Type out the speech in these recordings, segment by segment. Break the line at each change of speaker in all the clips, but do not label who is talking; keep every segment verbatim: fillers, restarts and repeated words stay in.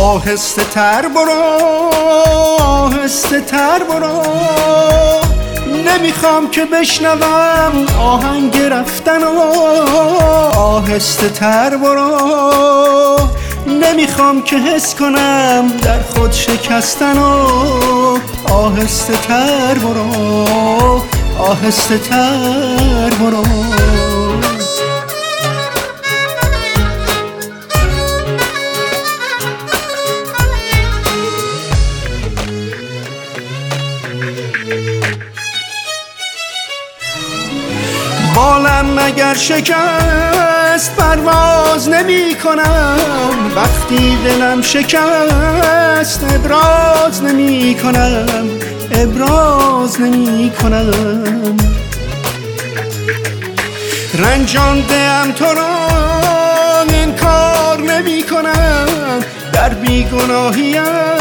آهسته تر برو، آهسته تر برو، نمیخوام که بشنوم آهنگ رفتن و آهسته تر برو، نمیخوام که حس کنم در خود شکستن و آهسته تر برو، آهسته تر برو. بالم اگر شکست پرواز نمی کنم، وقتی دلم شکست ابراز نمی کنم، ابراز نمی کنم. رنجانده ام تو را انکار نمی کنم، در بیگناهیم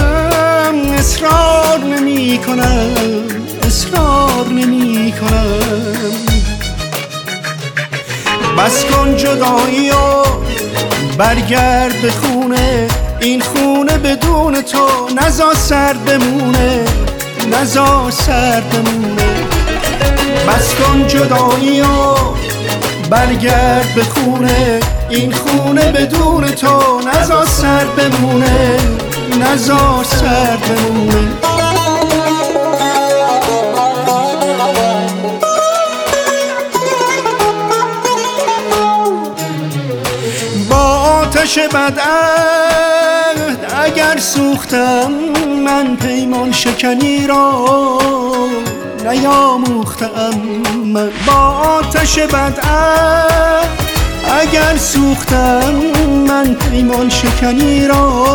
اصرار نمی کنم، اصرار نمی کنم. بس کن جدایی و برگرد به خونه، این خونه بدون تو نزار سرد بمونه، نزار سرد بمونه. بس کن جدایی و برگرد به خونه، این خونه بدون تو نزار سرد بمونه، نزار سرد بمونه. آتش بدعهد اگر سوختم من، پیمان شکنی را نیاموختم من. با آتش بدعهد اگر سوختم من، پیمان شکنی را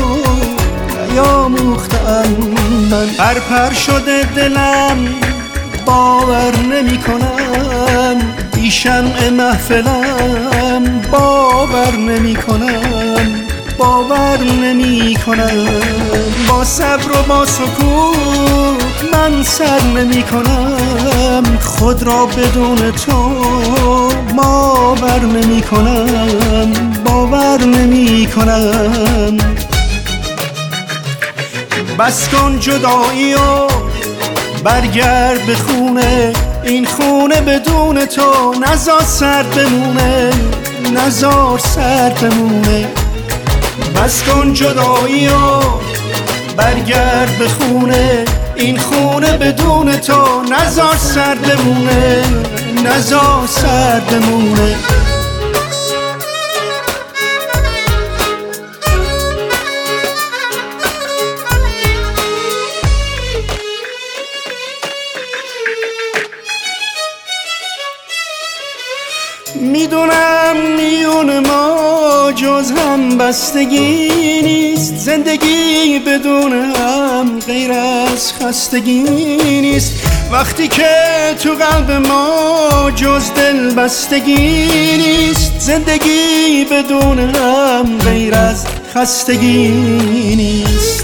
نیاموختم من. پر پر شده دلم باور نمی کنم، بی شمع محفلم باور نمی کنم، باور نمی کنم. با صبر و با سکوت من سر نمی کنم، خود را بدون تو باور نمی کنم، باور نمی کنم. بس کن جدایی و برگرد به خونه، این خونه بدون تو نزار سرد بمونه، نزار سرد بمونه. بس کن جدایی و برگرد به خونه، این خونه بدون تو نزار سرد بمونه، نزار سرد بمونه. میدونم میون ما جز هم بستگی نیست، زندگی بدون هم غیر از خستگی نیست. وقتی که تو قلب ما جز دل بستگی نیست، زندگی بدون هم غیر از خستگی نیست.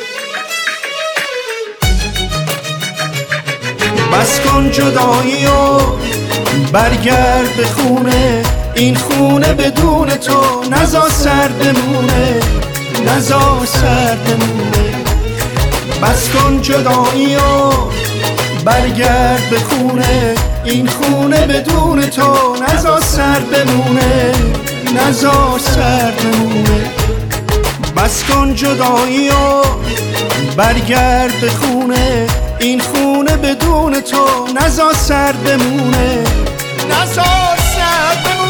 بس کن جدایی و برگرد به خونه، این خونه بدون تو نزار سرد بمونه، نزار سرد بمونه. بس کن جدایی و برگرد به خونه، این خونه بدون تو نزار سرد بمونه، نزار سرد بمونه. بس کن جدایی و برگرد به خونه، این خونه بدون تو نزار سرد بمونه، نزار سرد بمونه.